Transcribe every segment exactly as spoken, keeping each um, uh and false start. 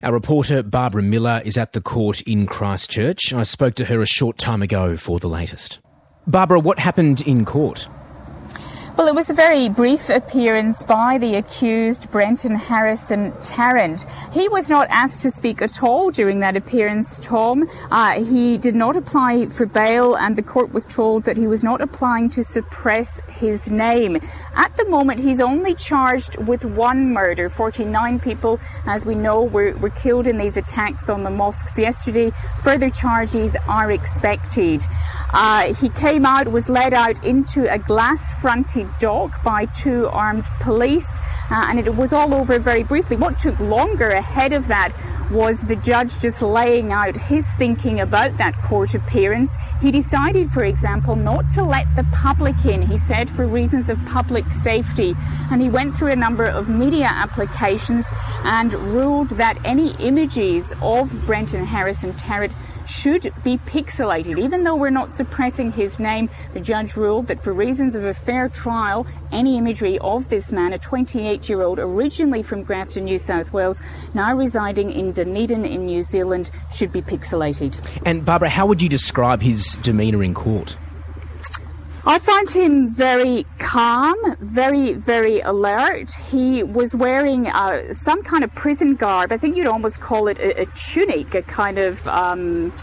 Our reporter Barbara Miller is at the court in Christchurch. I spoke to her a short time ago for the latest. Barbara, what happened in court? Well, it was a very brief appearance by the accused, Brenton Harrison Tarrant. He was not asked to speak at all during that appearance, Tom. Uh, he did not apply for bail, and the court was told that he was not applying to suppress his name. At the moment, he's only charged with one murder. forty-nine people, as we know, were, were killed in these attacks on the mosques yesterday. Further charges are expected. Uh, he came out, was led out into a glass-fronted dock by two armed police, uh, and it was all over very briefly. What took longer ahead of that was the judge just laying out his thinking about that court appearance. He decided, for example, not to let the public in, he said, for reasons of public safety. And he went through a number of media applications and ruled that any images of Brenton Harrison Tarrant should be pixelated. Even though we're not suppressing his name, the judge ruled that for reasons of a fair trial, any imagery of this man, a twenty-eight-year-old originally from Grafton, New South Wales, now residing in Dunedin in New Zealand, should be pixelated. And Barbara, how would you describe his demeanour in court? I found him very calm, very, very alert. He was wearing uh, some kind of prison garb. I think you'd almost call it a, a tunic, a kind of um,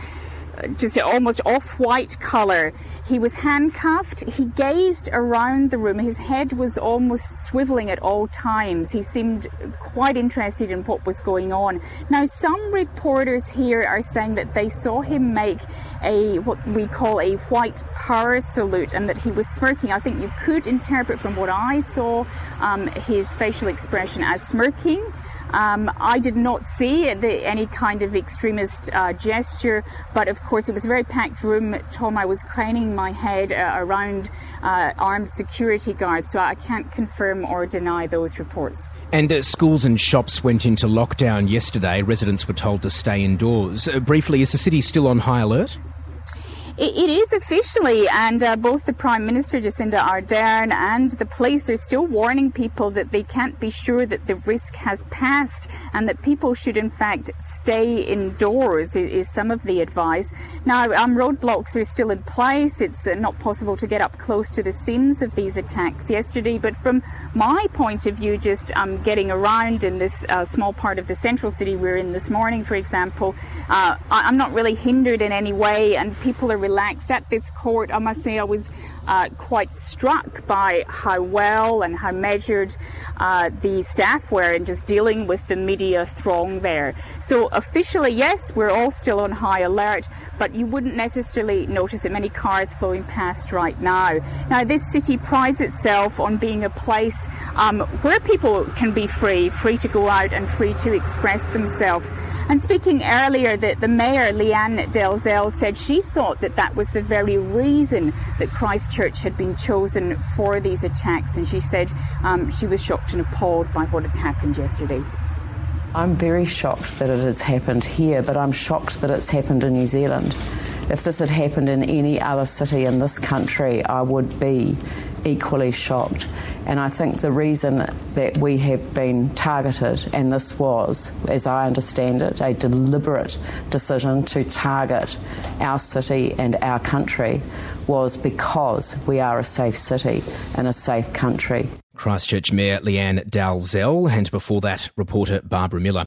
just almost off-white colour. He was handcuffed. He gazed around the room. His head was almost swivelling at all times. He seemed quite interested in what was going on. Now, some reporters here are saying that they saw him make a what we call a white power salute and that he was smirking. I think you could interpret from what I saw um, his facial expression as smirking. Um, I did not see the, any kind of extremist uh, gesture, but of course it was a very packed room. Tom, I was craning my head uh, around uh, armed security guards, so I can't confirm or deny those reports. And uh, schools and shops went into lockdown yesterday. Residents were told to stay indoors. Uh, briefly, is the city still on high alert? It is officially, and uh, both the Prime Minister, Jacinda Ardern, and the police are still warning people that they can't be sure that the risk has passed and that people should, in fact, stay indoors, is some of the advice. Now, um, roadblocks are still in place. It's uh, not possible to get up close to the scenes of these attacks yesterday, but from my point of view, just um, getting around in this uh, small part of the central city we're in this morning, for example, uh, I'm not really hindered in any way, and people are relaxed at this court. I must say I was uh, quite struck by how well and how measured uh, the staff were in just dealing with the media throng there. So officially, yes, we're all still on high alert, but you wouldn't necessarily notice that many cars flowing past right now. Now, this city prides itself on being a place um, where people can be free, free to go out and free to express themselves. And speaking earlier, the, the Mayor, Leanne Dalzell, said she thought that that was the very reason that Christchurch had been chosen for these attacks. And she said um, she was shocked and appalled by what had happened yesterday. I'm very shocked that it has happened here, but I'm shocked that it's happened in New Zealand. If this had happened in any other city in this country, I would be equally shocked. And I think the reason that we have been targeted, and this was, as I understand it, a deliberate decision to target our city and our country, was because we are a safe city and a safe country. Christchurch Mayor Leanne Dalzell, and before that, reporter Barbara Miller.